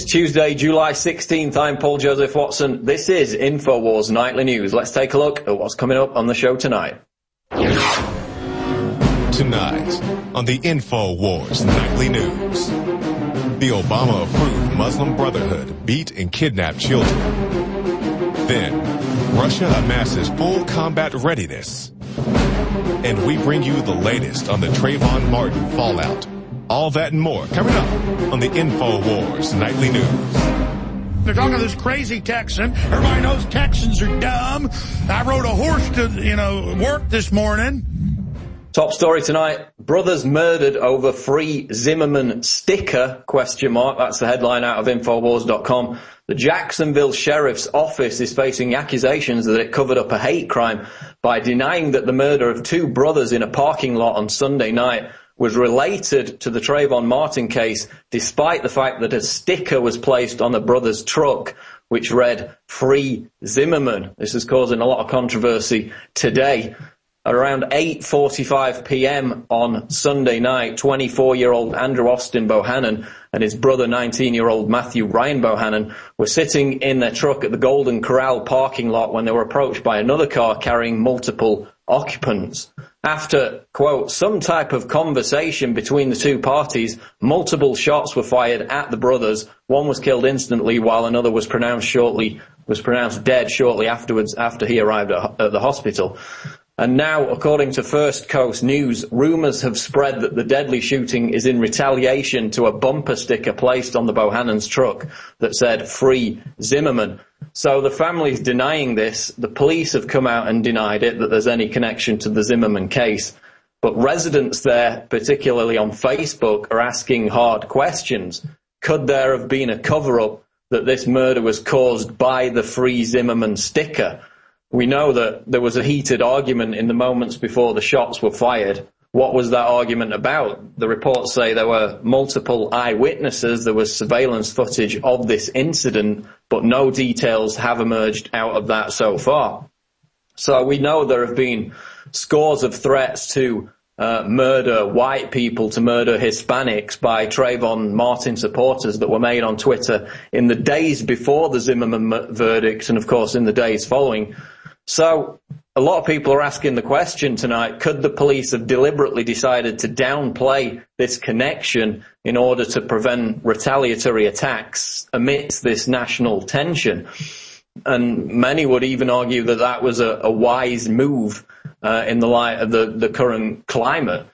Tuesday, July 16th. I'm Paul Joseph Watson. This is InfoWars Nightly News. Let's take a look at what's coming up on the show tonight. Tonight on the InfoWars Nightly News. The Obama-approved Muslim Brotherhood beat and kidnapped children. Then, Russia amasses full combat readiness. And we bring you the latest on the Trayvon Martin fallout. All that and more coming up on the InfoWars Nightly News. They're talking to this crazy Texan. Everybody knows Texans are dumb. I rode a horse to, work this morning. Top story tonight, brothers murdered over free Zimmerman sticker, ? That's the headline out of Infowars.com. The Jacksonville Sheriff's Office is facing accusations that it covered up a hate crime by denying that the murder of two brothers in a parking lot on Sunday night was related to the Trayvon Martin case, despite the fact that a sticker was placed on the brothers' truck which read, Free Zimmerman. This is causing a lot of controversy today. At around 8:45 p.m. on Sunday night, 24-year-old Andrew Austin Bohannon and his brother, 19-year-old Matthew Ryan Bohannon, were sitting in their truck at the Golden Corral parking lot when they were approached by another car carrying multiple occupants. After, quote, some type of conversation between the two parties, multiple shots were fired at the brothers. One was killed instantly while another was pronounced dead shortly afterwards after he arrived at the hospital. And now, according to First Coast News, rumours have spread that the deadly shooting is in retaliation to a bumper sticker placed on the Bohannon's truck that said, Free Zimmerman. So the family's denying this. The police have come out and denied it, that there's any connection to the Zimmerman case. But residents there, particularly on Facebook, are asking hard questions. Could there have been a cover-up that this murder was caused by the Free Zimmerman sticker? We know that there was a heated argument in the moments before the shots were fired. What was that argument about? The reports say there were multiple eyewitnesses, there was surveillance footage of this incident, but no details have emerged out of that so far. So we know there have been scores of threats to murder white people, to murder Hispanics by Trayvon Martin supporters that were made on Twitter in the days before the Zimmerman verdict and, of course, in the days following. So a lot of people are asking the question tonight, could the police have deliberately decided to downplay this connection in order to prevent retaliatory attacks amidst this national tension? And many would even argue that that was a wise move in the light of the current climate.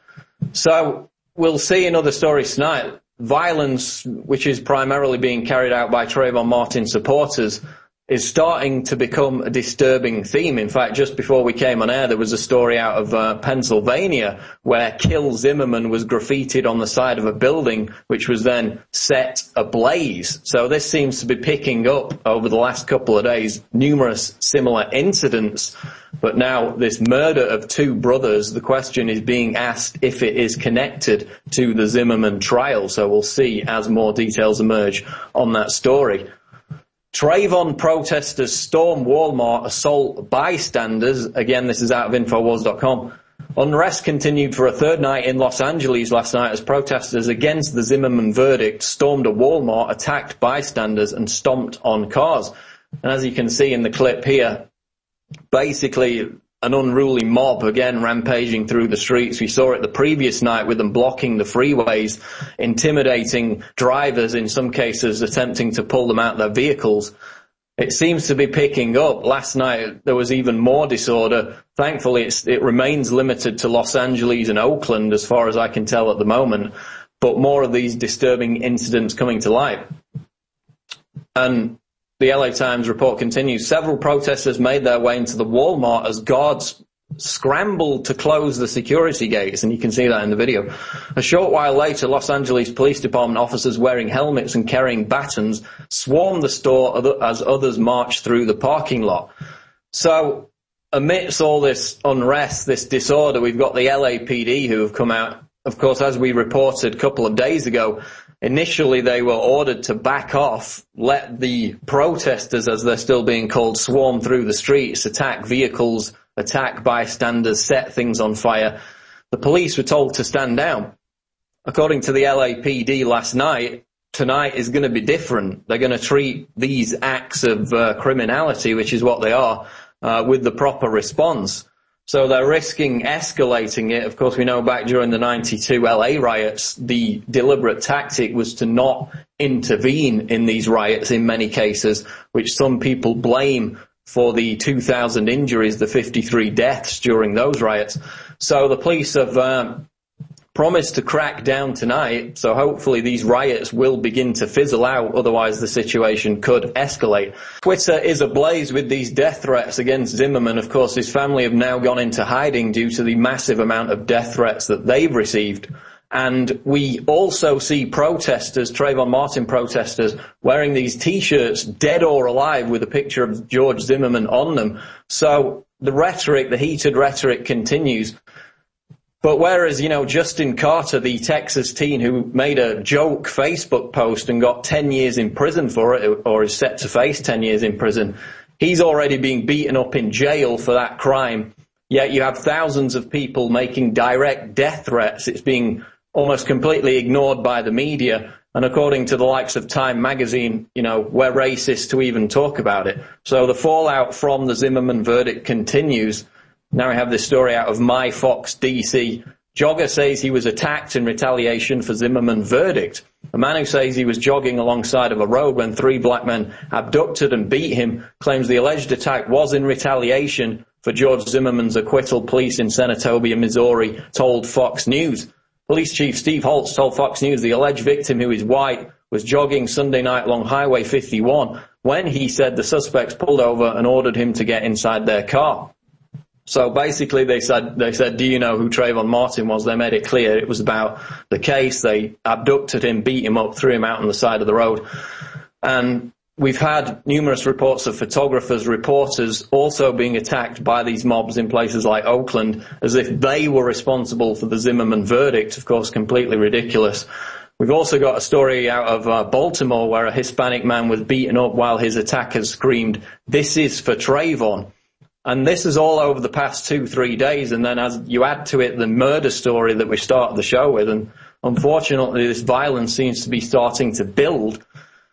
So we'll see in other stories tonight. Violence, which is primarily being carried out by Trayvon Martin supporters, is starting to become a disturbing theme. In fact, just before we came on air, there was a story out of Pennsylvania where Kill Zimmerman was graffitied on the side of a building, which was then set ablaze. So this seems to be picking up over the last couple of days, numerous similar incidents. But now this murder of two brothers, the question is being asked if it is connected to the Zimmerman trial. So we'll see as more details emerge on that story. Trayvon protesters storm Walmart, assault bystanders. Again, this is out of Infowars.com. Unrest continued for a third night in Los Angeles last night as protesters against the Zimmerman verdict stormed a Walmart, attacked bystanders and stomped on cars. And as you can see in the clip here, basically an unruly mob again rampaging through the streets. We saw it the previous night with them blocking the freeways, intimidating drivers, in some cases attempting to pull them out of their vehicles. It seems to be picking up. Last night there was even more disorder. Thankfully it remains limited to Los Angeles and Oakland as far as I can tell at the moment, but more of these disturbing incidents coming to light. And the LA Times report continues. Several protesters made their way into the Walmart as guards scrambled to close the security gates, and you can see that in the video. A short while later, Los Angeles Police Department officers wearing helmets and carrying batons swarmed the store as others marched through the parking lot. So amidst all this unrest, this disorder, we've got the LAPD who have come out. Of course, as we reported a couple of days ago, initially they were ordered to back off, let the protesters, as they're still being called, swarm through the streets, attack vehicles, attack bystanders, set things on fire. The police were told to stand down. According to the LAPD last night, tonight is going to be different. They're going to treat these acts of criminality, which is what they are, with the proper response. So they're risking escalating it. Of course, we know back during the 92 LA riots, the deliberate tactic was to not intervene in these riots in many cases, which some people blame for the 2,000 injuries, the 53 deaths during those riots. So the police have promised to crack down tonight, so hopefully these riots will begin to fizzle out, otherwise the situation could escalate. Twitter is ablaze with these death threats against Zimmerman. Of course, his family have now gone into hiding due to the massive amount of death threats that they've received. And we also see protesters, Trayvon Martin protesters, wearing these T-shirts, dead or alive, with a picture of George Zimmerman on them. So the rhetoric, the heated rhetoric continues. But whereas, Justin Carter, the Texas teen who made a joke Facebook post and got 10 years in prison for it, or is set to face 10 years in prison, he's already being beaten up in jail for that crime. Yet you have thousands of people making direct death threats. It's being almost completely ignored by the media. And according to the likes of Time magazine, we're racist to even talk about it. So the fallout from the Zimmerman verdict continues. Now we have this story out of MyFox DC. Jogger says he was attacked in retaliation for Zimmerman verdict. A man who says he was jogging alongside of a road when 3 black men abducted and beat him claims the alleged attack was in retaliation for George Zimmerman's acquittal. Police in Senatobia, Missouri, told Fox News. Police Chief Steve Holtz told Fox News the alleged victim, who is white, was jogging Sunday night along Highway 51 when he said the suspects pulled over and ordered him to get inside their car. So basically they said, do you know who Trayvon Martin was? They made it clear it was about the case. They abducted him, beat him up, threw him out on the side of the road. And we've had numerous reports of photographers, reporters also being attacked by these mobs in places like Oakland as if they were responsible for the Zimmerman verdict. Of course, completely ridiculous. We've also got a story out of Baltimore where a Hispanic man was beaten up while his attackers screamed, "This is for Trayvon." And this is all over the past 2-3 days. And then as you add to it the murder story that we started the show with, and unfortunately this violence seems to be starting to build.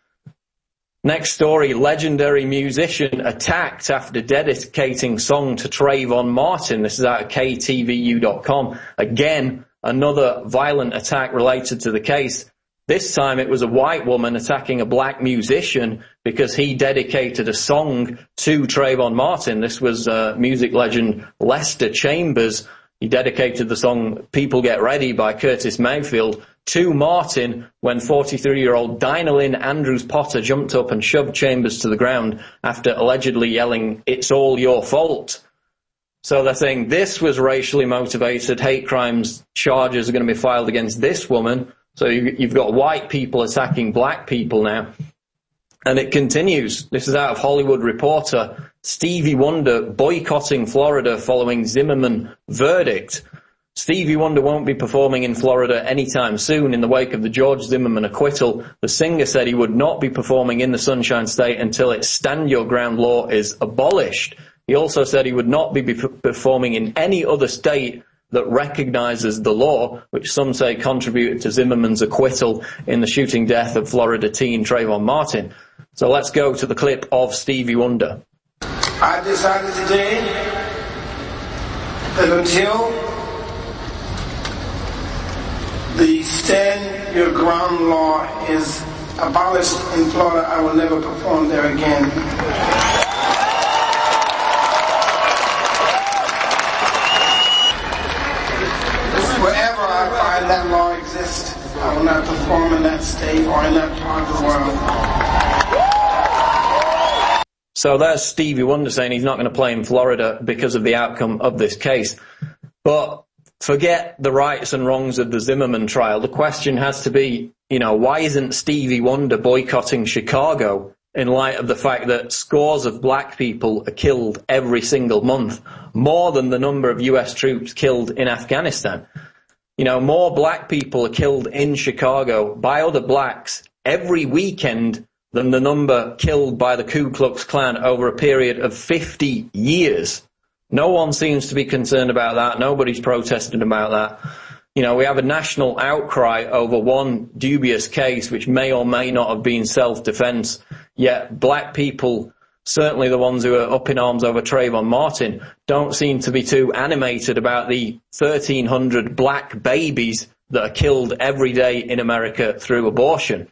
Next story, legendary musician attacked after dedicating song to Trayvon Martin. This is out of KTVU.com. Again, another violent attack related to the case. This time it was a white woman attacking a black musician because he dedicated a song to Trayvon Martin. This was music legend Lester Chambers. He dedicated the song People Get Ready by Curtis Mayfield to Martin when 43-year-old Dinah Lynn Andrews Potter jumped up and shoved Chambers to the ground after allegedly yelling, "It's all your fault." So they're saying this was racially motivated. Hate crimes charges are going to be filed against this woman. So you've got white people attacking black people now. And it continues. This is out of Hollywood Reporter. Stevie Wonder boycotting Florida following Zimmerman verdict. Stevie Wonder won't be performing in Florida anytime soon. In the wake of the George Zimmerman acquittal, the singer said he would not be performing in the Sunshine State until its Stand Your Ground law is abolished. He also said he would not be performing in any other state that recognizes the law, which some say contributed to Zimmerman's acquittal in the shooting death of Florida teen Trayvon Martin. So let's go to the clip of Stevie Wonder. I decided today that until the Stand Your Ground law is abolished in Florida, I will never perform there again. Wherever I find that law exists, I will not perform in that state or in that part of the world. So there's Stevie Wonder saying he's not going to play in Florida because of the outcome of this case. But forget the rights and wrongs of the Zimmerman trial. The question has to be, why isn't Stevie Wonder boycotting Chicago in light of the fact that scores of black people are killed every single month, more than the number of US troops killed in Afghanistan? More black people are killed in Chicago by other blacks every weekend than the number killed by the Ku Klux Klan over a period of 50 years. No one seems to be concerned about that. Nobody's protesting about that. You know, we have a national outcry over one dubious case which may or may not have been self-defense, yet black people, certainly the ones who are up in arms over Trayvon Martin, don't seem to be too animated about the 1,300 black babies that are killed every day in America through abortion.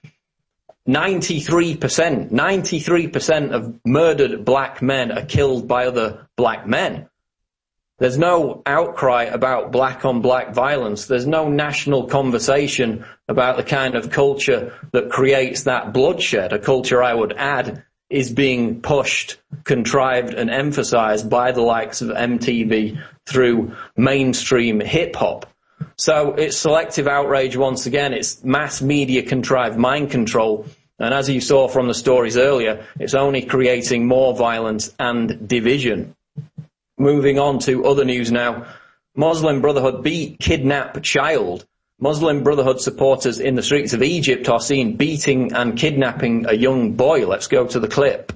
93% of murdered black men are killed by other black men. There's no outcry about black-on-black violence. There's no national conversation about the kind of culture that creates that bloodshed, a culture, I would add, is being pushed, contrived and emphasized by the likes of MTV through mainstream hip-hop. So it's selective outrage once again. It's mass media contrived mind control. And as you saw from the stories earlier, it's only creating more violence and division. Moving on to other news now. Muslim Brotherhood beat kidnap child. Muslim Brotherhood supporters in the streets of Egypt are seen beating and kidnapping a young boy. Let's go to the clip.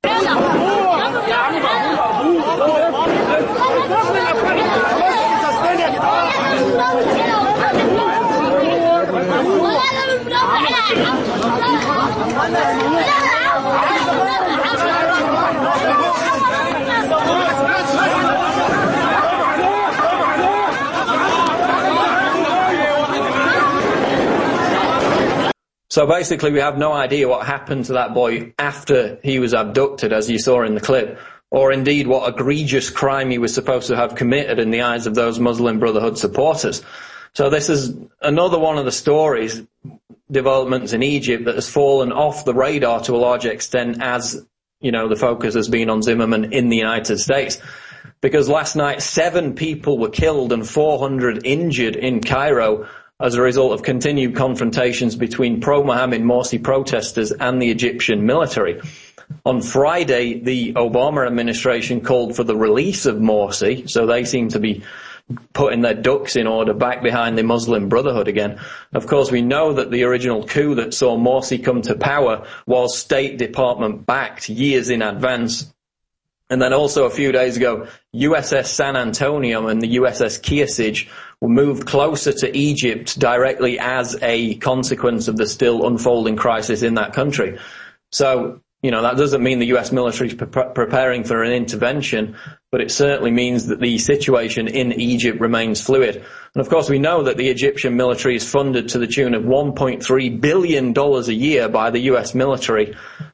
So basically we have no idea what happened to that boy after he was abducted, as you saw in the clip, or indeed what egregious crime he was supposed to have committed in the eyes of those Muslim Brotherhood supporters. So this is another one of the stories, developments in Egypt, that has fallen off the radar to a large extent as, you know, the focus has been on Zimmerman in the United States. Because last night 7 people were killed and 400 injured in Cairo as a result of continued confrontations between pro-Mohammed Morsi protesters and the Egyptian military. On Friday, the Obama administration called for the release of Morsi, so they seem to be putting their ducks in order back behind the Muslim Brotherhood again. Of course, we know that the original coup that saw Morsi come to power was State Department backed years in advance. And then also a few days ago, USS San Antonio and the USS Kearsarge were moved closer to Egypt directly as a consequence of the still unfolding crisis in that country. So, you know, that doesn't mean the US military is preparing for an intervention, but it certainly means that the situation in Egypt remains fluid. And of course, we know that the Egyptian military is funded to the tune of $1.3 billion a year by the US military.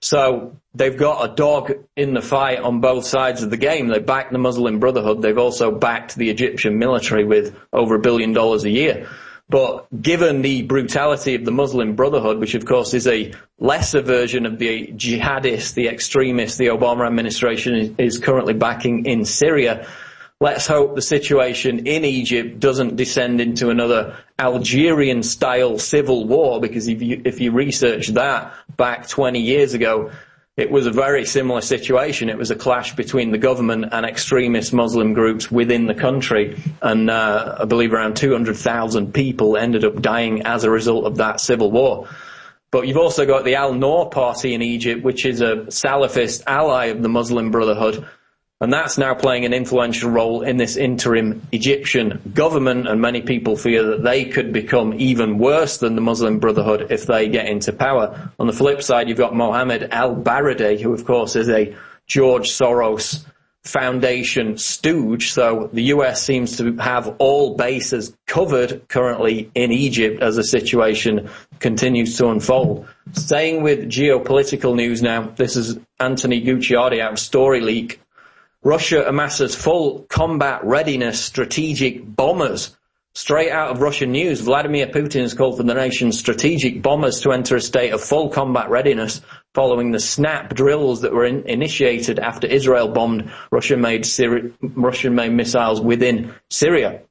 So they've got a dog in the fight on both sides of the game. They back the Muslim Brotherhood. They've also backed the Egyptian military with over $1 billion a year. But given the brutality of the Muslim Brotherhood, which of course is a lesser version of the jihadists, the extremists the Obama administration is currently backing in Syria, let's hope the situation in Egypt doesn't descend into another Algerian-style civil war, because if you research that back 20 years ago, it was a very similar situation. It was a clash between the government and extremist Muslim groups within the country. And I believe around 200,000 people ended up dying as a result of that civil war. But you've also got the Al-Noor party in Egypt, which is a Salafist ally of the Muslim Brotherhood. And that's now playing an influential role in this interim Egyptian government, and many people fear that they could become even worse than the Muslim Brotherhood if they get into power. On the flip side, you've got Mohammed al-Baradei, who of course is a George Soros Foundation stooge, so the US seems to have all bases covered currently in Egypt as the situation continues to unfold. Staying with geopolitical news now, this is Anthony Gucciardi out of StoryLeak. Russia amasses full combat readiness strategic bombers. Straight out of Russian news, Vladimir Putin has called for the nation's strategic bombers to enter a state of full combat readiness following the snap drills that were initiated after Israel bombed Russian-made missiles within Syria.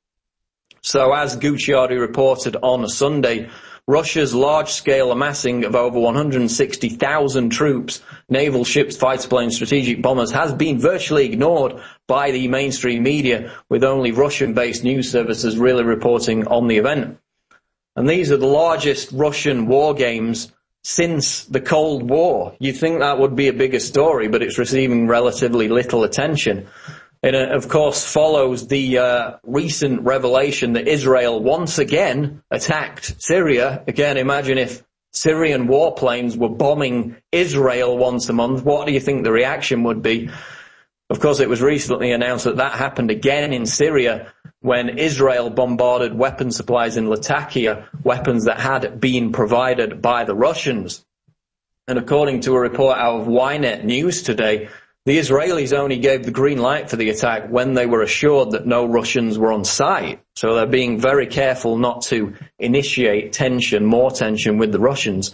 So as Gucciardi reported on Sunday, Russia's large-scale amassing of over 160,000 troops, naval ships, fighter planes, strategic bombers has been virtually ignored by the mainstream media, with only Russian-based news services really reporting on the event. And these are the largest Russian war games since the Cold War. You'd think that would be a bigger story, but it's receiving relatively little attention. It, of course, follows the recent revelation that Israel once again attacked Syria. Again, imagine if Syrian warplanes were bombing Israel once a month. What do you think the reaction would be? Of course, it was recently announced that that happened again in Syria when Israel bombarded weapon supplies in Latakia, weapons that had been provided by the Russians. And according to a report out of Ynet News today, the Israelis only gave the green light for the attack when they were assured that no Russians were on site. So they're being very careful not to initiate more tension with the Russians.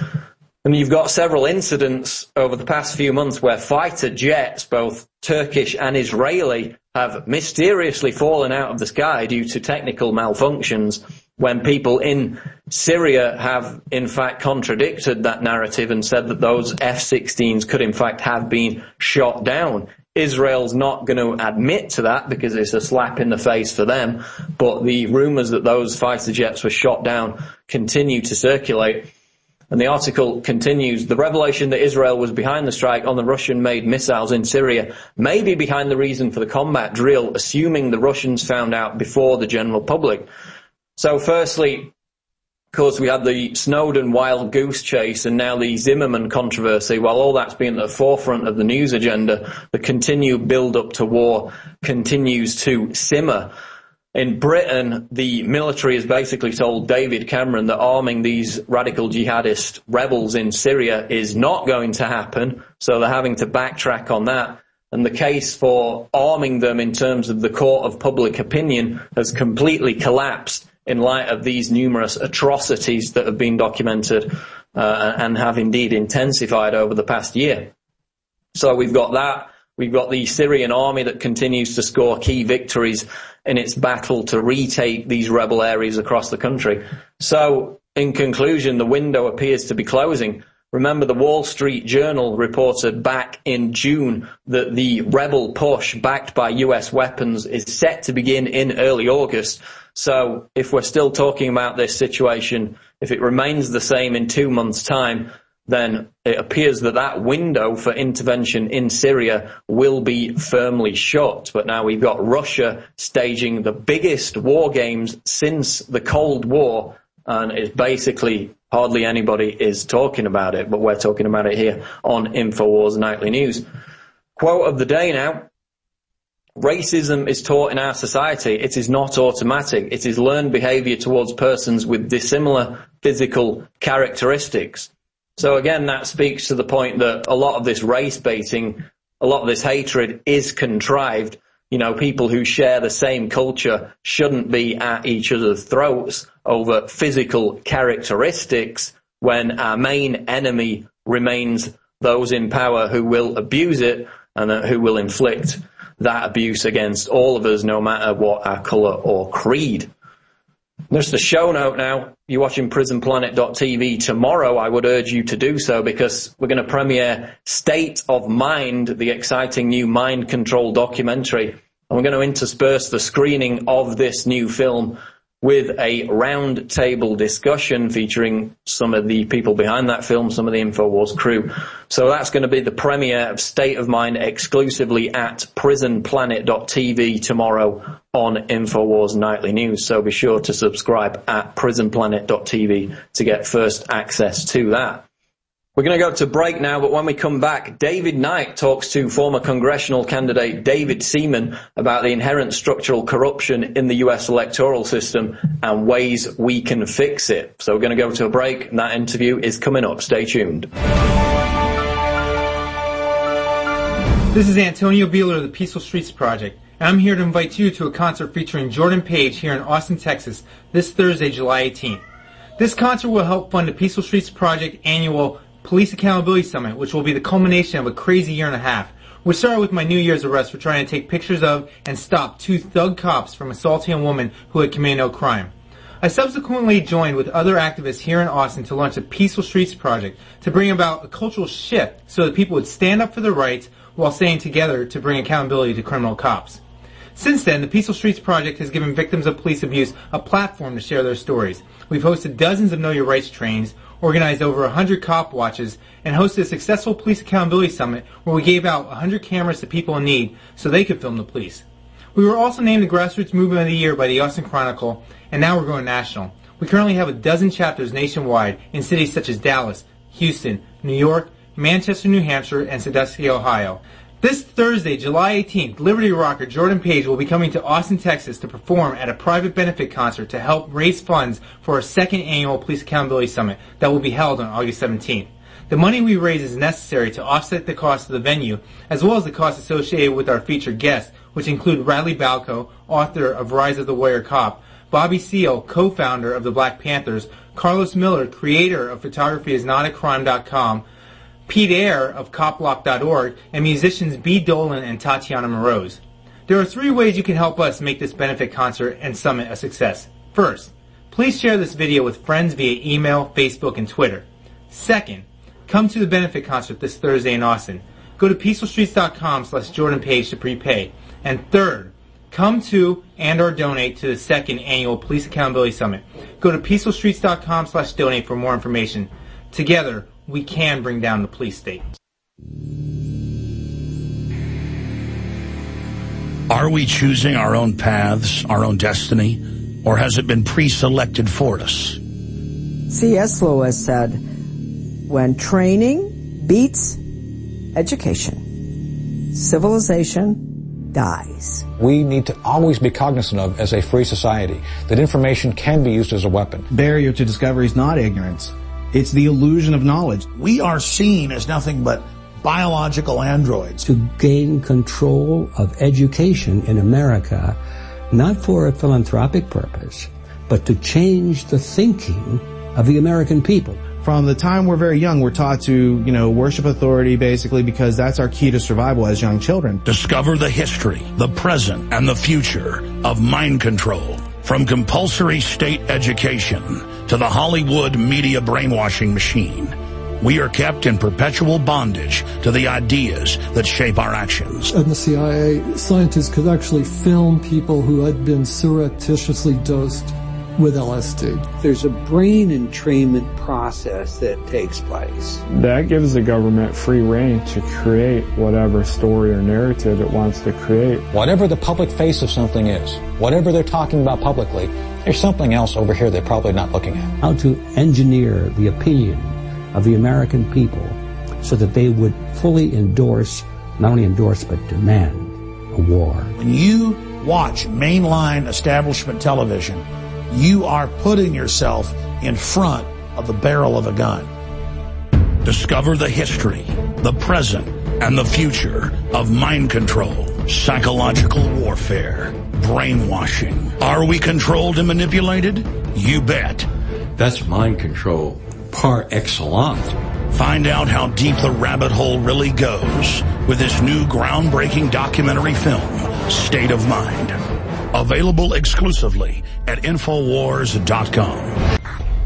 And you've got several incidents over the past few months where fighter jets, both Turkish and Israeli, have mysteriously fallen out of the sky due to technical malfunctions, when people in Syria have in fact contradicted that narrative and said that those F-16s could in fact have been shot down. Israel's not going to admit to that because it's a slap in the face for them, but the rumours that those fighter jets were shot down continue to circulate. And the article continues, the revelation that Israel was behind the strike on the Russian-made missiles in Syria may be behind the reason for the combat drill, assuming the Russians found out before the general public. So firstly, of course, we had the Snowden wild goose chase and now the Zimmerman controversy. While all that's been at the forefront of the news agenda, the continued build-up to war continues to simmer. In Britain, the military has basically told David Cameron that arming these radical jihadist rebels in Syria is not going to happen, so they're having to backtrack on that. And the case for arming them in terms of the court of public opinion has completely collapsed in light of these numerous atrocities that have been documented and have indeed intensified over the past year. So we've got that. We've got the Syrian army that continues to score key victories in its battle to retake these rebel areas across the country. So, in conclusion, the window appears to be closing. Remember, the Wall Street Journal reported back in June that the rebel push backed by US weapons is set to begin in early August. So, if we're still talking about this situation, if it remains the same in 2 months' time, then it appears that that window for intervention in Syria will be firmly shut. But now we've got Russia staging the biggest war games since the Cold War, and it's basically hardly anybody is talking about it, but we're talking about it here on InfoWars Nightly News. Quote of the day now. Racism is taught in our society. It is not automatic. It is learned behaviour towards persons with dissimilar physical characteristics. So again, that speaks to the point that a lot of this race baiting, a lot of this hatred is contrived. You know, people who share the same culture shouldn't be at each other's throats over physical characteristics when our main enemy remains those in power who will abuse it and who will inflict that abuse against all of us, no matter what our colour or creed. Just a show note now, you're watching prisonplanet.tv tomorrow, I would urge you to do so because we're going to premiere State of Mind, the exciting new mind control documentary. And we're going to intersperse the screening of this new film with a round table discussion featuring some of the people behind that film, some of the InfoWars crew. So that's going to be the premiere of State of Mind exclusively at prisonplanet.tv tomorrow on InfoWars Nightly News. So be sure to subscribe at prisonplanet.tv to get first access to that. We're going to go to break now, but when we come back, David Knight talks to former congressional candidate David Seaman about the inherent structural corruption in the US electoral system and ways we can fix it. So we're going to go to a break, and that interview is coming up. Stay tuned. This is Antonio Beeler of the Peaceful Streets Project, and I'm here to invite you to a concert featuring Jordan Page here in Austin, Texas, this Thursday, July 18th. This concert will help fund the Peaceful Streets Project annual Police Accountability Summit, which will be the culmination of a crazy year and a half. We started with my New Year's arrest for trying to take pictures of and stop 2 thug cops from assaulting a woman who had committed no crime. I subsequently joined with other activists here in Austin to launch the Peaceful Streets Project to bring about a cultural shift so that people would stand up for their rights while staying together to bring accountability to criminal cops. Since then, the Peaceful Streets Project has given victims of police abuse a platform to share their stories. We've hosted dozens of Know Your Rights trainings, organized over 100 cop watches, and hosted a successful police accountability summit where we gave out 100 cameras to people in need so they could film the police. We were also named the Grassroots Movement of the Year by the Austin Chronicle, and now we're going national. We currently have 12 chapters nationwide in cities such as Dallas, Houston, New York, Manchester, New Hampshire, and Sandusky, Ohio. This Thursday, July 18th, Liberty rocker Jordan Page will be coming to Austin, Texas to perform at a private benefit concert to help raise funds for our second annual Police Accountability Summit that will be held on August 17th. The money we raise is necessary to offset the cost of the venue, as well as the costs associated with our featured guests, which include Radley Balco, author of Rise of the Warrior Cop, Bobby Seale, co-founder of the Black Panthers, Carlos Miller, creator of photographyisnotacrime.com, Pete Eyre of coplock.org, and musicians B. Dolan and Tatiana Moroz. There are 3 ways you can help us make this benefit concert and summit a success. First, please share this video with friends via email, Facebook, and Twitter. Second, come to the benefit concert this Thursday in Austin. Go to peacefulstreets.com/JordanPage to prepay. And third, come to and/or donate to the second annual Police Accountability Summit. Go to peacefulstreets.com/donate for more information. Together, we can bring down the police state. Are we choosing our own paths, our own destiny, or has it been pre-selected for us? C.S. Lewis said, when training beats education, civilization dies. We need to always be cognizant of, as a free society, that information can be used as a weapon. Barrier to discovery is not ignorance. It's the illusion of knowledge. We are seen as nothing but biological androids. To gain control of education in America, not for a philanthropic purpose, but to change the thinking of the American people. From the time we're very young, we're taught to, worship authority basically because that's our key to survival as young children. Discover the history, the present, and the future of mind control. From compulsory state education to the Hollywood media brainwashing machine, we are kept in perpetual bondage to the ideas that shape our actions. And the CIA scientists could actually film people who had been surreptitiously dosed with LSD. There's a brain entrainment process that takes place. That gives the government free rein to create whatever story or narrative it wants to create. Whatever the public face of something is, whatever they're talking about publicly, there's something else over here they're probably not looking at. How to engineer the opinion of the American people so that they would fully endorse, not only endorse, but demand a war. When you watch mainline establishment television, you are putting yourself in front of the barrel of a gun. Discover the history, the present, and the future of mind control, psychological warfare, brainwashing. Are we controlled and manipulated? You bet. That's mind control par excellence. Find out how deep the rabbit hole really goes with this new groundbreaking documentary film, State of Mind. Available exclusively at Infowars.com.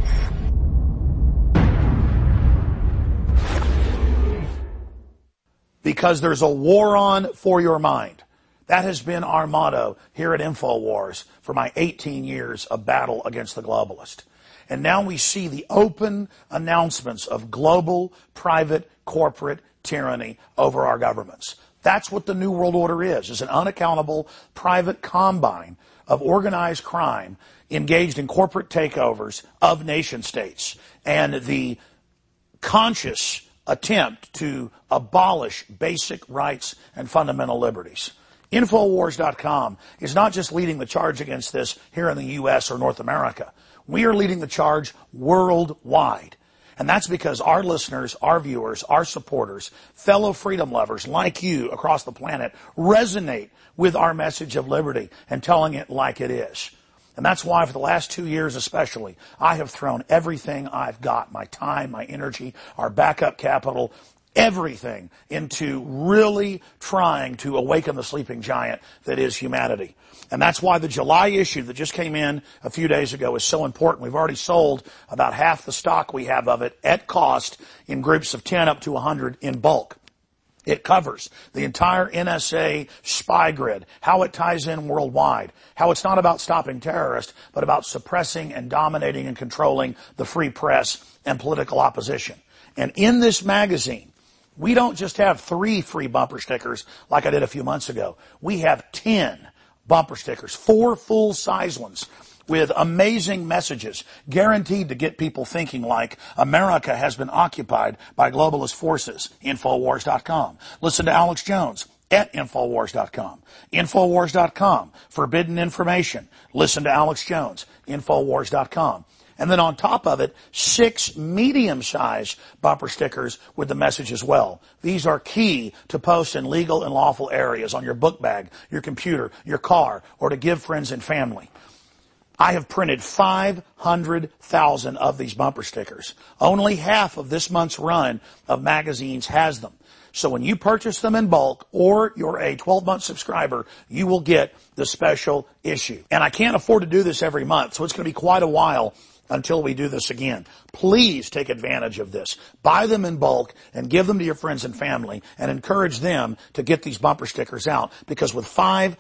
Because there's a war on for your mind. That has been our motto here at Infowars for my 18 years of battle against the globalist. And now we see the open announcements of global, private, corporate tyranny over our governments. That's what the New World Order is an unaccountable private combine of organized crime engaged in corporate takeovers of nation states and the conscious attempt to abolish basic rights and fundamental liberties. Infowars.com is not just leading the charge against this here in the U.S. or North America. We are leading the charge worldwide. And that's because our listeners, our viewers, our supporters, fellow freedom lovers like you across the planet resonate with our message of liberty and telling it like it is. And that's why for the last 2 years especially, I have thrown everything I've got, my time, my energy, our backup capital, everything into really trying to awaken the sleeping giant that is humanity. And that's why the July issue that just came in a few days ago is so important. We've already sold about half the stock we have of it at cost in groups of 10 up to 100 in bulk. It covers the entire NSA spy grid, how it ties in worldwide, how it's not about stopping terrorists, but about suppressing and dominating and controlling the free press and political opposition. And in this magazine, we don't just have 3 free bumper stickers like I did a few months ago. We have 10 bumper stickers, 4 full-size ones, with amazing messages guaranteed to get people thinking like America has been occupied by globalist forces. Infowars.com. Listen to Alex Jones at Infowars.com. Infowars.com. Forbidden information. Listen to Alex Jones. Infowars.com. And then on top of it, 6 medium-sized bumper stickers with the message as well. These are key to post in legal and lawful areas on your book bag, your computer, your car, or to give friends and family. I have printed 500,000 of these bumper stickers. Only half of this month's run of magazines has them. So when you purchase them in bulk or you're a 12-month subscriber, you will get the special issue. And I can't afford to do this every month, so it's going to be quite a while until we do this again. Please take advantage of this. Buy them in bulk and give them to your friends and family and encourage them to get these bumper stickers out, because with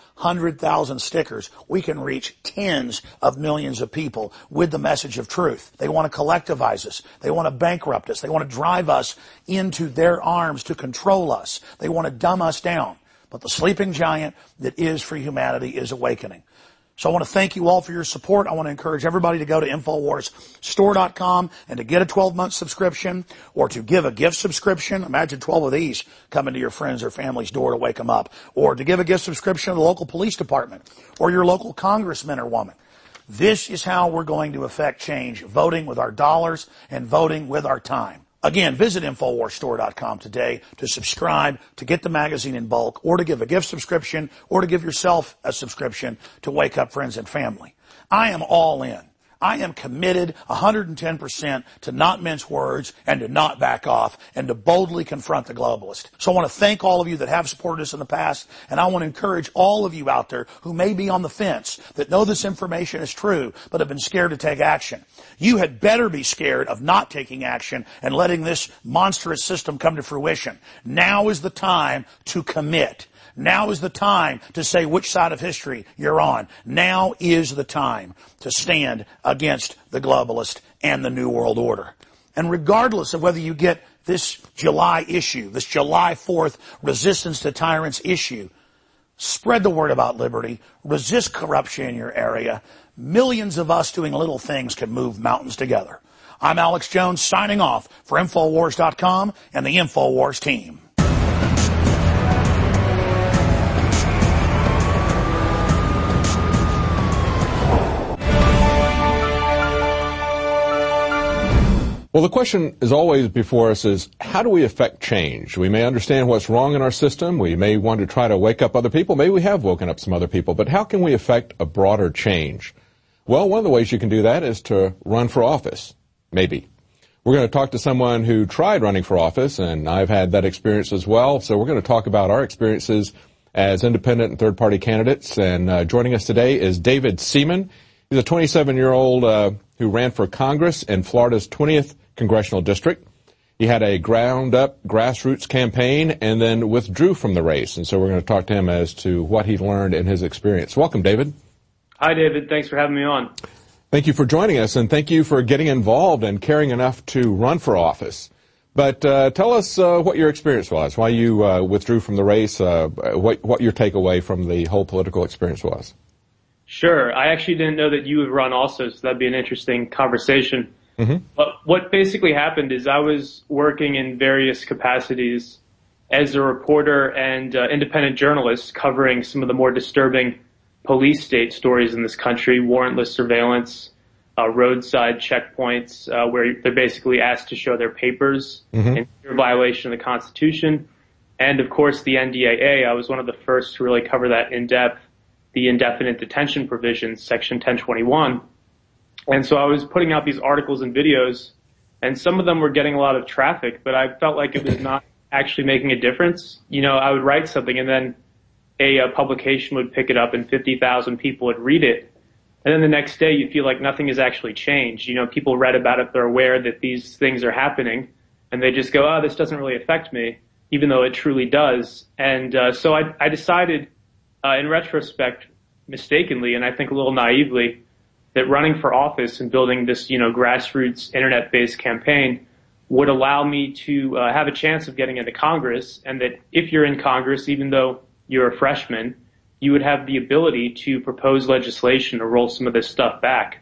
500,000 stickers, we can reach tens of millions of people with the message of truth. They want to collectivize us. They want to bankrupt us. They want to drive us into their arms to control us. They want to dumb us down. But the sleeping giant that is free humanity is awakening. So I want to thank you all for your support. I want to encourage everybody to go to InfoWarsStore.com and to get a 12-month subscription or to give a gift subscription. Imagine 12 of these coming to your friends or family's door to wake them up. Or to give a gift subscription to the local police department or your local congressman or woman. This is how we're going to affect change, voting with our dollars and voting with our time. Again, visit InfoWarsStore.com today to subscribe, to get the magazine in bulk, or to give a gift subscription, or to give yourself a subscription to wake up friends and family. I am all in. I am committed 110% to not mince words and to not back off and to boldly confront the globalist. So I want to thank all of you that have supported us in the past, and I want to encourage all of you out there who may be on the fence, that know this information is true, but have been scared to take action. You had better be scared of not taking action and letting this monstrous system come to fruition. Now is the time to commit. Now is the time to say which side of history you're on. Now is the time to stand against the globalist and the New World Order. And regardless of whether you get this July issue, this July 4th Resistance to Tyrants issue, spread the word about liberty, resist corruption in your area. Millions of us doing little things can move mountains together. I'm Alex Jones signing off for Infowars.com and the Infowars team. Well, the question is always before us is, how do we affect change? We may understand what's wrong in our system. We may want to try to wake up other people. Maybe we have woken up some other people. But how can we affect a broader change? Well, one of the ways you can do that is to run for office. Maybe. We're going to talk to someone who tried running for office, and I've had that experience as well. So we're going to talk about our experiences as independent and third-party candidates. And joining us today is David Seaman. He's a 27-year-old who ran for Congress in Florida's 20th Congressional District. He had a ground-up grassroots campaign and then withdrew from the race. And so we're going to talk to him as to what he learned in his experience. Welcome, David. Hi, David. Thanks for having me on. Thank you for joining us, and thank you for getting involved and caring enough to run for office. But tell us what your experience was, why you withdrew from the race, what your takeaway from the whole political experience was. Sure. I actually didn't know that you would run also, so that'd be an interesting conversation. Mm-hmm. But what basically happened is I was working in various capacities as a reporter and independent journalist covering some of the more disturbing police state stories in this country, warrantless surveillance, roadside checkpoints, where they're basically asked to show their papers in clear violation of the Constitution. And, of course, the NDAA. I was one of the first to really cover that in depth, the indefinite detention provisions, Section 1021. And so I was putting out these articles and videos, and some of them were getting a lot of traffic, but I felt like it was not actually making a difference. You know, I would write something, and then a publication would pick it up, and 50,000 people would read it. And then the next day, you feel like nothing has actually changed. You know, people read about it, they're aware that these things are happening, and they just go, oh, this doesn't really affect me. even though it truly does. And so I decided, in retrospect, mistakenly, and I think a little naively, that running for office and building this, grassroots internet-based campaign would allow me to have a chance of getting into Congress, and that if you're in Congress, even though you're a freshman, you would have the ability to propose legislation to roll some of this stuff back,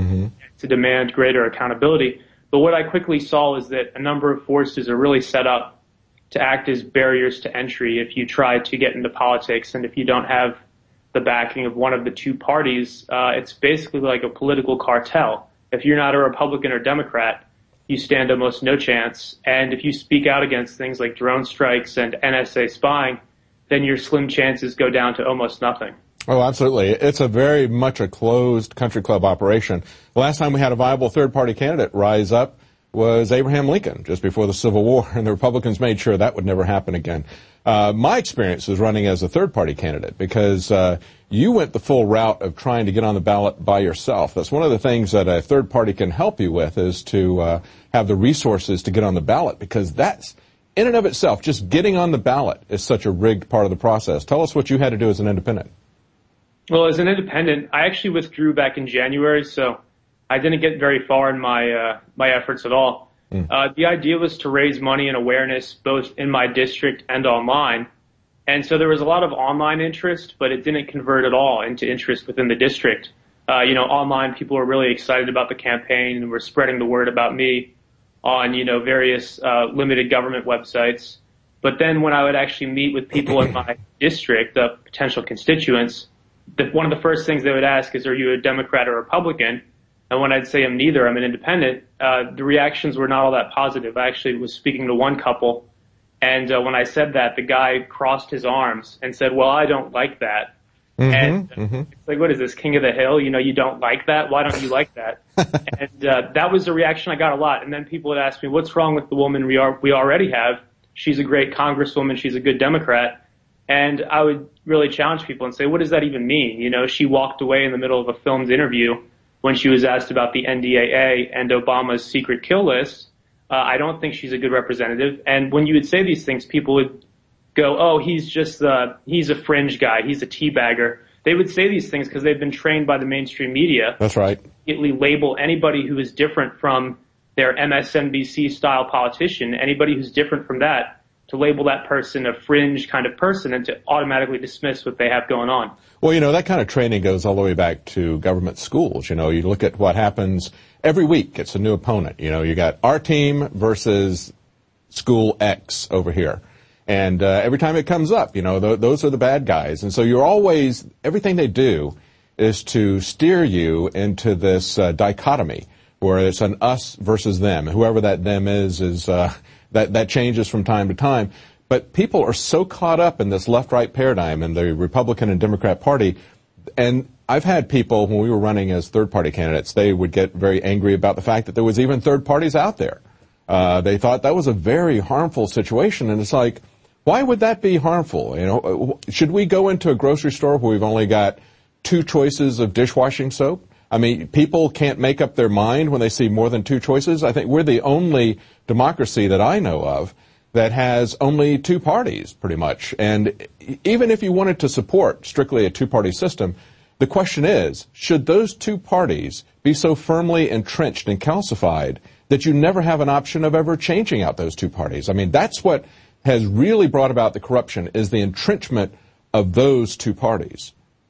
to demand greater accountability. But what I quickly saw is that a number of forces are really set up to act as barriers to entry if you try to get into politics, and if you don't have the backing of one of the two parties, it's basically like a political cartel. If you're not a Republican or Democrat, you stand almost no chance. And if you speak out against things like drone strikes and NSA spying, then your slim chances go down to almost nothing. Oh, absolutely. It's a very much a closed country club operation. The last time we had a viable third-party candidate rise up was Abraham Lincoln, just before the Civil War, and the Republicans made sure that would never happen again. My experience was running as a third-party candidate because you went the full route of trying to get on the ballot by yourself. That's one of the things that a third party can help you with, is to have the resources to get on the ballot, because that's, in and of itself, just getting on the ballot is such a rigged part of the process. Tell us what you had to do as an independent. Well, as an independent, I actually withdrew back in January, so I didn't get very far in my efforts at all. The idea was to raise money and awareness both in my district and online. And so there was a lot of online interest, but it didn't convert at all into interest within the district. Online people were really excited about the campaign and were spreading the word about me on, various limited government websites. But then when I would actually meet with people in my district, the potential constituents, one of the first things they would ask is, are you a Democrat or Republican? And when I'd say I'm neither, I'm an independent, the reactions were not all that positive. I actually was speaking to one couple, and when I said that, the guy crossed his arms and said, well, I don't like that. It's like, what is this, King of the Hill? You don't like that? Why don't you like that? And that was the reaction I got a lot. And then people would ask me, what's wrong with the woman we already have? She's a great congresswoman. She's a good Democrat. And I would really challenge people and say, what does that even mean? She walked away in the middle of a filmed interview when she was asked about the NDAA and Obama's secret kill list. I don't think she's a good representative. And when you would say these things, people would go, oh, he's a fringe guy. He's a teabagger. They would say these things because they've been trained by the mainstream media. That's right. Immediately label anybody who is different from their MSNBC style politician, anybody who's different from that, to label that person a fringe kind of person and to automatically dismiss what they have going on. Well, that kind of training goes all the way back to government schools. You look at what happens every week. It's a new opponent. You got our team versus school X over here. And every time it comes up, those are the bad guys. And so everything they do is to steer you into this dichotomy where it's an us versus them. Whoever that them is that changes from time to time. But people are so caught up in this left-right paradigm in the Republican and Democrat Party. And I've had people, when we were running as third-party candidates, they would get very angry about the fact that there was even third parties out there. They thought that was a very harmful situation. And it's like, why would that be harmful? Should we go into a grocery store where we've only got 2 choices of dishwashing soap? I mean, people can't make up their mind when they see more than 2 choices. I think we're the only democracy that I know of that has only 2 parties, pretty much. And even if you wanted to support strictly a 2-party system, the question is, should those 2 parties be so firmly entrenched and calcified that you never have an option of ever changing out those 2 parties? I mean, that's what has really brought about the corruption, is the entrenchment of those 2 parties.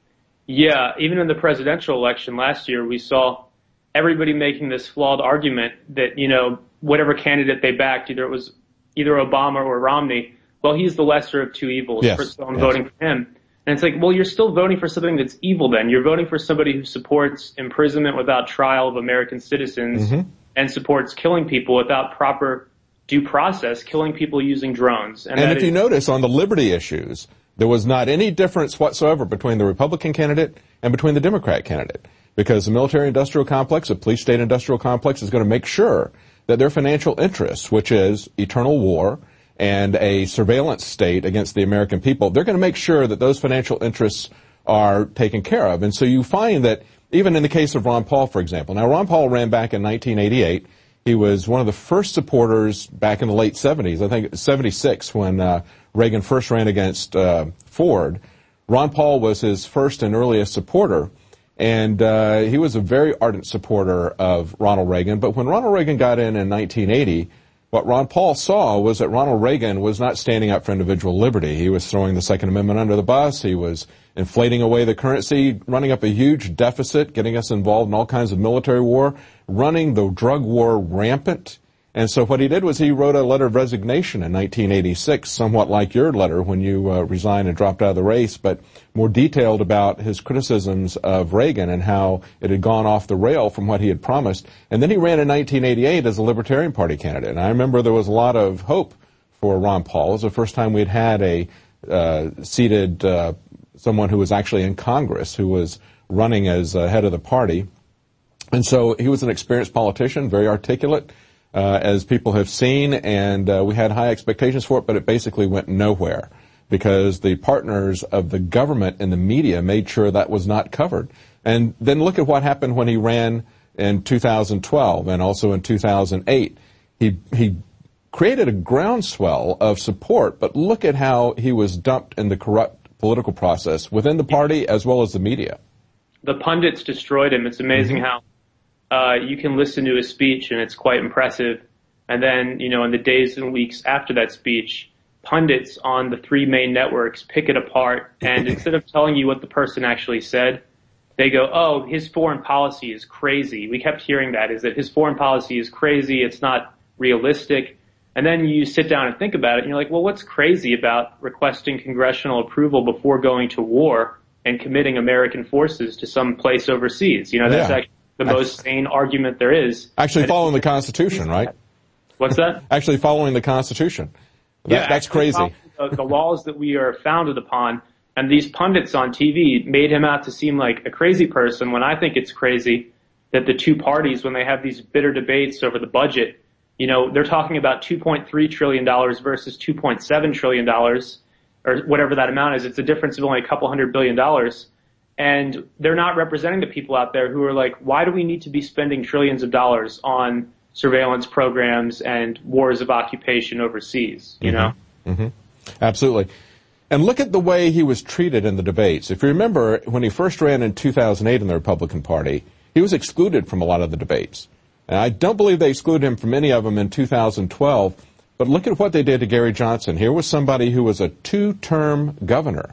Yeah, even in the presidential election last year, we saw everybody making this flawed argument that, whatever candidate they backed, either Obama or Romney, well, he's the lesser of 2 evils. Yes. So I'm voting for him. And it's like, well, you're still voting for something that's evil then. You're voting for somebody who supports imprisonment without trial of American citizens and supports killing people without proper due process, killing people using drones. And if you notice, on the liberty issues, there was not any difference whatsoever between the Republican candidate and between the Democrat candidate, because the military-industrial complex, the police-state-industrial complex, is going to make sure that their financial interests, which is eternal war and a surveillance state against the American people, they're going to make sure that those financial interests are taken care of. And so you find that even in the case of Ron Paul, for example. Now, Ron Paul ran back in 1988. He was one of the first supporters back in the late 70s, I think 76, when Reagan first ran against Ford. Ron Paul was his first and earliest supporter, and he was a very ardent supporter of Ronald Reagan. But when Ronald Reagan got in 1980, what Ron Paul saw was that Ronald Reagan was not standing up for individual liberty. He was throwing the Second Amendment under the bus. He was inflating away the currency, running up a huge deficit, getting us involved in all kinds of military war, running the drug war rampant. And so what he did was he wrote a letter of resignation in 1986, somewhat like your letter when you resigned and dropped out of the race, but more detailed about his criticisms of Reagan and how it had gone off the rail from what he had promised. And then he ran in 1988 as a Libertarian Party candidate. And I remember there was a lot of hope for Ron Paul. It was the first time we'd had a seated someone who was actually in Congress who was running as head of the party. And so he was an experienced politician, very articulate, as people have seen, and we had high expectations for it, but it basically went nowhere because the partners of the government and the media made sure that was not covered. And then look at what happened when he ran in 2012 and also in 2008. He created a groundswell of support, but look at how he was dumped in the corrupt political process within the party as well as the media. The pundits destroyed him. It's amazing how you can listen to his speech and it's quite impressive. And then, you know, in the days and weeks after that speech, pundits on the three main networks pick it apart. And instead of telling you what the person actually said, they go, oh, his foreign policy is crazy. We kept hearing that, is that his foreign policy is crazy. It's not realistic. And then you sit down and think about it and you're like, well, what's crazy about requesting congressional approval before going to war and committing American forces to some place overseas? You know, that's actually the most sane argument there is. Actually following the Constitution, right? What's that? Actually following the Constitution. That's crazy. The laws that we are founded upon, and these pundits on TV made him out to seem like a crazy person when I think it's crazy that the two parties, when they have these bitter debates over the budget, you know, they're talking about $2.3 trillion versus $2.7 trillion, or whatever that amount is. It's a difference of only a couple $100 billion. And they're not representing the people out there who are like, why do we need to be spending trillions of dollars on surveillance programs and wars of occupation overseas, you know? Mm-hmm. Absolutely. And look at the way he was treated in the debates. If you remember, when he first ran in 2008 in the Republican Party, he was excluded from a lot of the debates. And I don't believe they excluded him from any of them in 2012. But look at what they did to Gary Johnson. Here was somebody who was a two-term governor,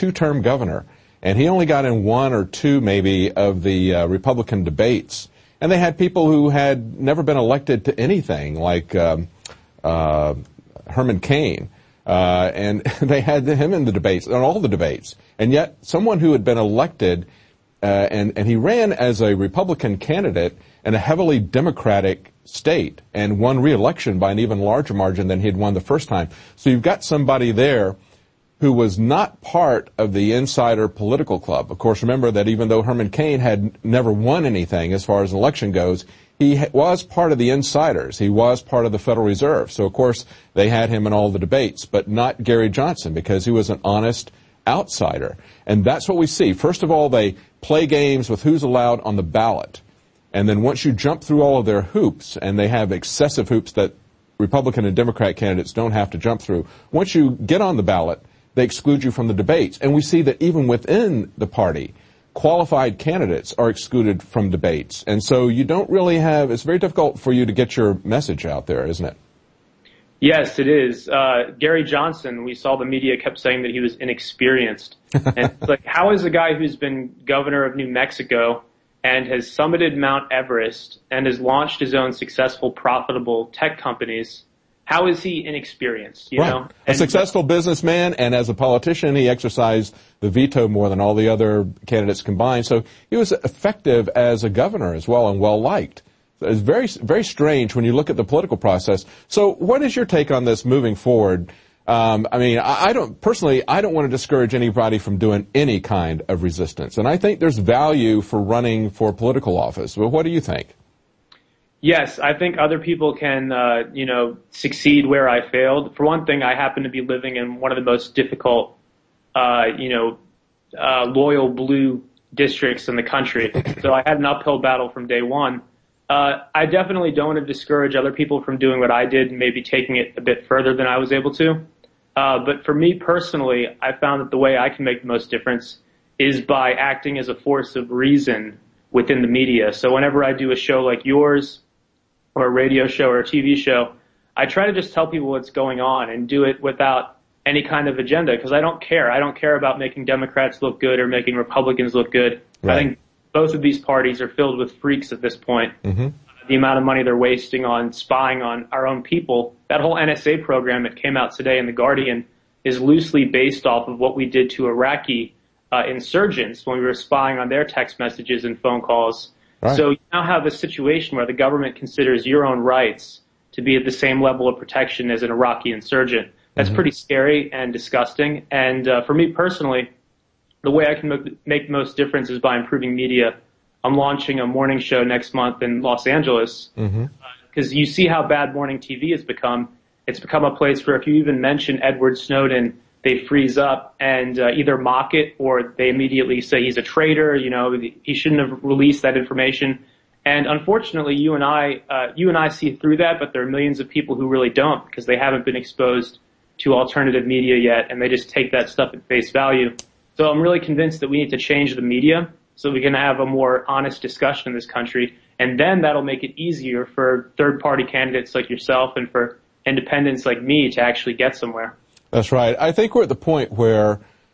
and he only got in one or two maybe of the Republican debates. And they had people who had never been elected to anything, like Herman Cain. And they had him in the debates, in all the debates. And yet someone who had been elected, and he ran as a Republican candidate in a heavily Democratic state and won re-election by an even larger margin than he had won the first time. So you've got somebody there who was not part of the insider political club. Of course, remember that even though Herman Cain had never won anything as far as an election goes, he was part of the insiders. He was part of the Federal Reserve. So, of course, they had him in all the debates, but not Gary Johnson because he was an honest outsider. And that's what we see. First of all, they play games with who's allowed on the ballot. And then once you jump through all of their hoops, and they have excessive hoops that Republican and Democrat candidates don't have to jump through, once you get on the ballot, they exclude you from the debates. And we see that even within the party, qualified candidates are excluded from debates. And so you don't really have, it's very difficult for you to get your message out there, isn't it? Yes, it is. Gary Johnson, we saw the media kept saying that he was inexperienced. And it's like, how is a guy who's been governor of New Mexico and has summited Mount Everest and has launched his own successful, profitable tech companies, how is he inexperienced, you know? A successful businessman, and as a politician, he exercised the veto more than all the other candidates combined. So he was effective as a governor as well and well-liked. It's very, very strange when you look at the political process. So what is your take on this moving forward? I don't want to discourage anybody from doing any kind of resistance. And I think there's value for running for political office. Well, what do you think? Yes, I think other people can, succeed where I failed. For one thing, I happen to be living in one of the most difficult, loyal blue districts in the country. So I had an uphill battle from day one. I definitely don't want to discourage other people from doing what I did and maybe taking it a bit further than I was able to. But for me personally, I found that the way I can make the most difference is by acting as a force of reason within the media. So whenever I do a show like yours or a radio show or a TV show, I try to just tell people what's going on and do it without any kind of agenda, because I don't care. I don't care about making Democrats look good or making Republicans look good. Right. I think both of these parties are filled with freaks at this point. Mm-hmm. The amount of money they're wasting on spying on our own people. That whole NSA program that came out today in The Guardian is loosely based off of what we did to Iraqi insurgents when we were spying on their text messages and phone calls. Right. So you now have a situation where the government considers your own rights to be at the same level of protection as an Iraqi insurgent. That's pretty scary and disgusting. And for me personally, the way I can make the most difference is by improving media. I'm launching a morning show next month in Los Angeles because you see how bad morning TV has become. It's become a place where if you even mention Edward Snowden, they freeze up and either mock it or they immediately say he's a traitor. You know, he shouldn't have released that information. And unfortunately, you and I see through that, but there are millions of people who really don't because they haven't been exposed to alternative media yet, and they just take that stuff at face value. So I'm really convinced that we need to change the media so we can have a more honest discussion in this country, and then that'll make it easier for third-party candidates like yourself and for independents like me to actually get somewhere. That's right. I think we're at the point where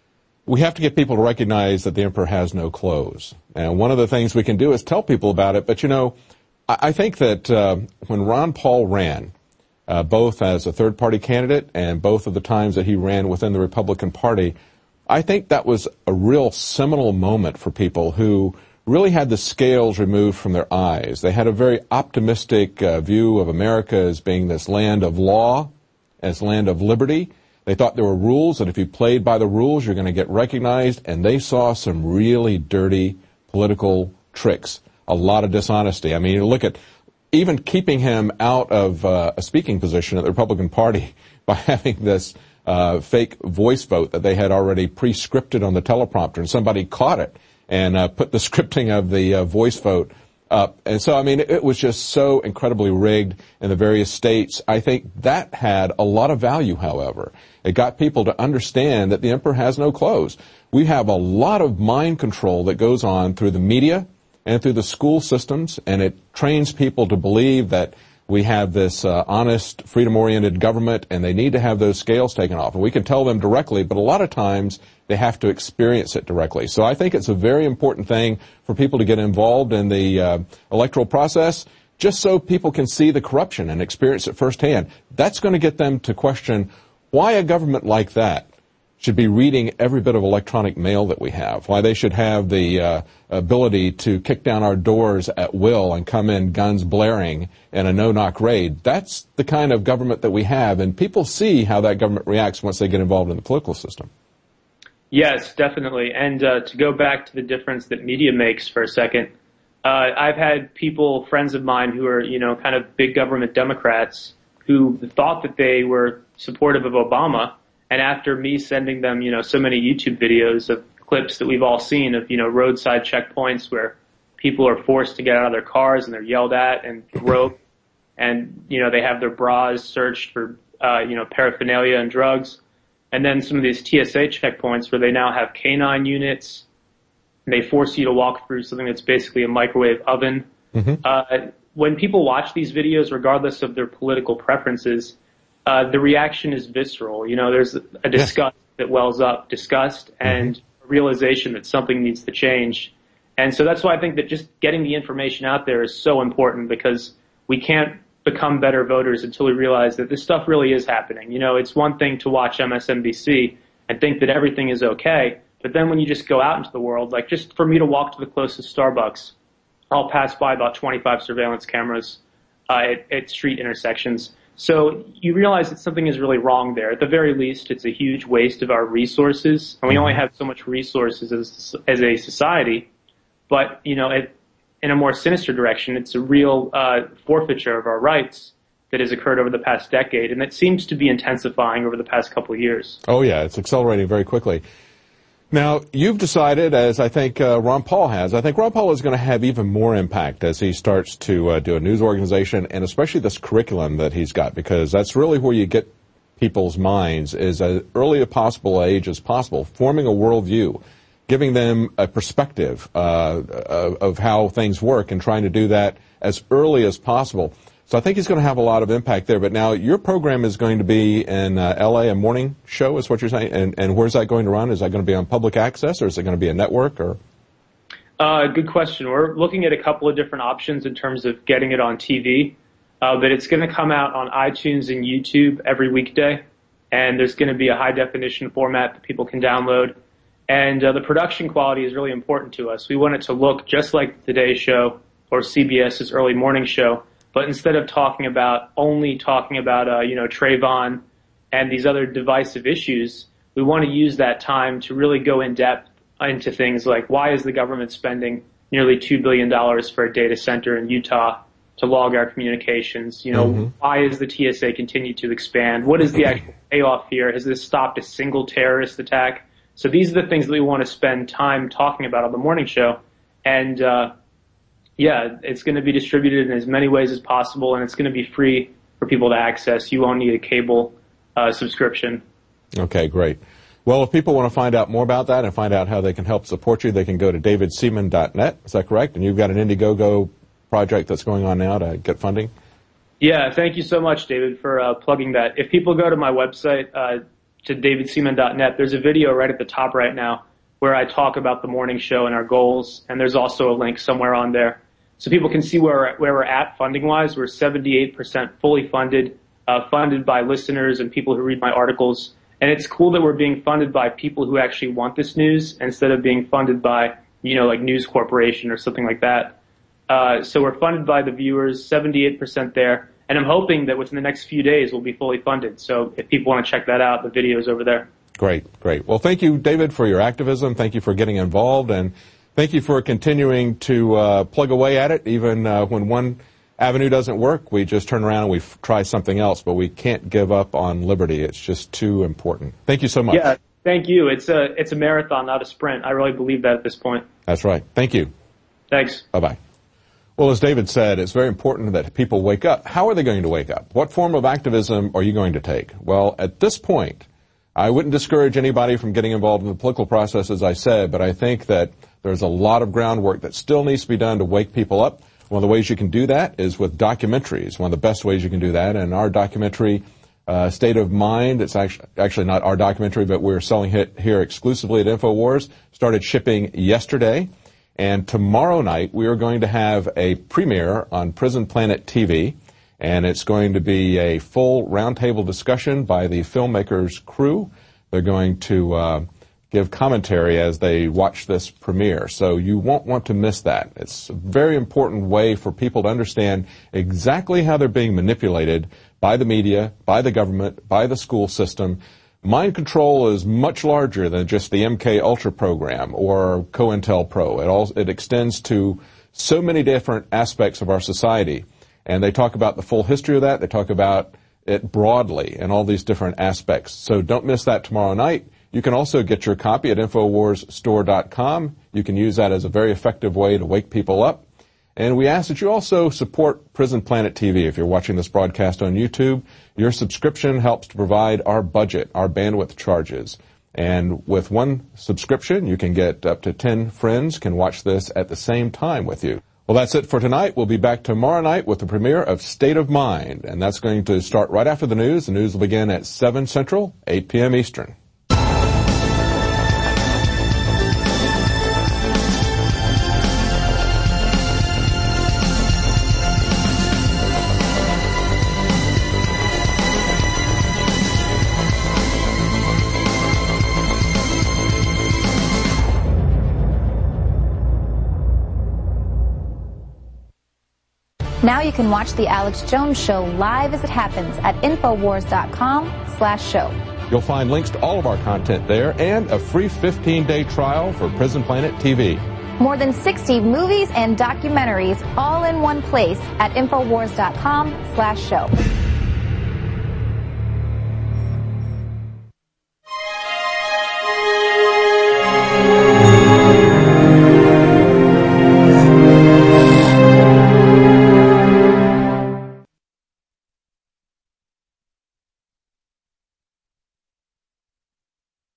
we have to get people to recognize that the emperor has no clothes. And one of the things we can do is tell people about it. But, you know, I think that when Ron Paul ran, both as a third-party candidate and both of the times that he ran within the Republican Party, I think that was a real seminal moment for people who really had the scales removed from their eyes. They had a very optimistic view of America as being this land of law, as land of liberty. They thought there were rules, and if you played by the rules, you're going to get recognized, and they saw some really dirty political tricks, a lot of dishonesty. I mean, you look at even keeping him out of a speaking position at the Republican Party by having this fake voice vote that they had already pre-scripted on the teleprompter, and somebody caught it and put the scripting of the voice vote up. And so, I mean, it was just so incredibly rigged in the various states. I think that had a lot of value, however. It got people to understand that the emperor has no clothes. We have a lot of mind control that goes on through the media and through the school systems, and it trains people to believe that we have this honest, freedom-oriented government, and they need to have those scales taken off. And we can tell them directly, but a lot of times they have to experience it directly. So I think it's a very important thing for people to get involved in the electoral process, just so people can see the corruption and experience it firsthand. That's going to get them to question why a government like that should be reading every bit of electronic mail that we have, why they should have the ability to kick down our doors at will and come in guns blaring in a no-knock raid. That's the kind of government that we have, and people see how that government reacts once they get involved in the political system. Yes, definitely. And to go back to the difference that media makes for a second, I've had people, friends of mine who are, you know, kind of big government Democrats who thought that they were supportive of Obama. And after me sending them, you know, so many YouTube videos of clips that we've all seen of, you know, roadside checkpoints where people are forced to get out of their cars and they're yelled at and groped and, you know, they have their bras searched for, you know, paraphernalia and drugs. And then some of these TSA checkpoints where they now have canine units and they force you to walk through something that's basically a microwave oven. Mm-hmm. When people watch these videos, regardless of their political preferences, the reaction is visceral. You know, there's a disgust that wells up, disgust and a realization that something needs to change. And so that's why I think that just getting the information out there is so important, because we can't become better voters until we realize that this stuff really is happening. You know, it's one thing to watch MSNBC and think that everything is okay, but then when you just go out into the world, like just for me to walk to the closest Starbucks, I'll pass by about 25 surveillance cameras at street intersections. So you realize that something is really wrong there. At the very least, it's a huge waste of our resources, and we only have so much resources as a society. But, you know, in a more sinister direction, it's a real forfeiture of our rights that has occurred over the past decade, and that seems to be intensifying over the past couple of years. Oh, yeah, it's accelerating very quickly. Now, you've decided, as I think Ron Paul has, I think Ron Paul is going to have even more impact as he starts to do a news organization, and especially this curriculum that he's got, because that's really where you get people's minds, is as early a possible age as possible, forming a worldview, giving them a perspective of how things work, and trying to do that as early as possible. So I think he's going to have a lot of impact there. But now your program is going to be in L.A., a morning show is what you're saying? And where's that going to run? Is that going to be on public access, or is it going to be a network? Or Good question. We're looking at a couple of different options in terms of getting it on TV. But it's going to come out on iTunes and YouTube every weekday. And there's going to be a high-definition format that people can download. And the production quality is really important to us. We want it to look just like the Today Show or CBS's early morning show. But instead of only talking about Trayvon and these other divisive issues, we want to use that time to really go in depth into things like, why is the government spending nearly $2 billion for a data center in Utah to log our communications? Why is the TSA continue to expand? What is the actual payoff here? Has this stopped a single terrorist attack? So these are the things that we want to spend time talking about on the morning show. And it's going to be distributed in as many ways as possible, and it's going to be free for people to access. You won't need a cable subscription. Okay, great. Well, if people want to find out more about that and find out how they can help support you, they can go to davidseaman.net. Is that correct? And you've got an Indiegogo project that's going on now to get funding? Yeah, thank you so much, David, for plugging that. If people go to my website, to davidseaman.net, there's a video right at the top right now where I talk about the morning show and our goals, and there's also a link somewhere on there. So people can see where we're at funding-wise. We're 78% fully funded, funded by listeners and people who read my articles. And it's cool that we're being funded by people who actually want this news instead of being funded by, like News Corporation or something like that. So we're funded by the viewers, 78% there. And I'm hoping that within the next few days we'll be fully funded. So if people want to check that out, the video's over there. Great. Well, thank you, David, for your activism. Thank you for getting involved. And thank you for continuing to plug away at it. Even when one avenue doesn't work, we just turn around and we try something else. But we can't give up on liberty. It's just too important. Thank you so much. Yeah, thank you. It's a marathon, not a sprint. I really believe that at this point. That's right. Thank you. Thanks. Bye-bye. Well, as David said, it's very important that people wake up. How are they going to wake up? What form of activism are you going to take? Well, at this point, I wouldn't discourage anybody from getting involved in the political process, as I said, but I think that there's a lot of groundwork that still needs to be done to wake people up. One of the ways you can do that is with documentaries. One of the best ways you can do that. And our documentary, State of Mind, it's actually not our documentary, but we're selling it here exclusively at InfoWars, started shipping yesterday. And tomorrow night, we are going to have a premiere on Prison Planet TV, and it's going to be a full roundtable discussion by the filmmakers' crew. They're going to give commentary as they watch this premiere, so you won't want to miss that. It's a very important way for people to understand exactly how they're being manipulated by the media, by the government, by the school system. Mind control is much larger than just the MK Ultra program or COINTELPRO. It extends to so many different aspects of our society. And they talk about the full history of that. They talk about it broadly and all these different aspects. So don't miss that tomorrow night. You can also get your copy at InfoWarsStore.com. You can use that as a very effective way to wake people up. And we ask that you also support Prison Planet TV. If you're watching this broadcast on YouTube, your subscription helps to provide our budget, our bandwidth charges. And with one subscription, you can get up to 10 friends can watch this at the same time with you. Well, that's it for tonight. We'll be back tomorrow night with the premiere of State of Mind. And that's going to start right after the news. The news will begin at 7 Central, 8 p.m. Eastern. Now you can watch The Alex Jones Show live as it happens at Infowars.com/show. You'll find links to all of our content there and a free 15-day trial for Prison Planet TV. More than 60 movies and documentaries all in one place at Infowars.com/show.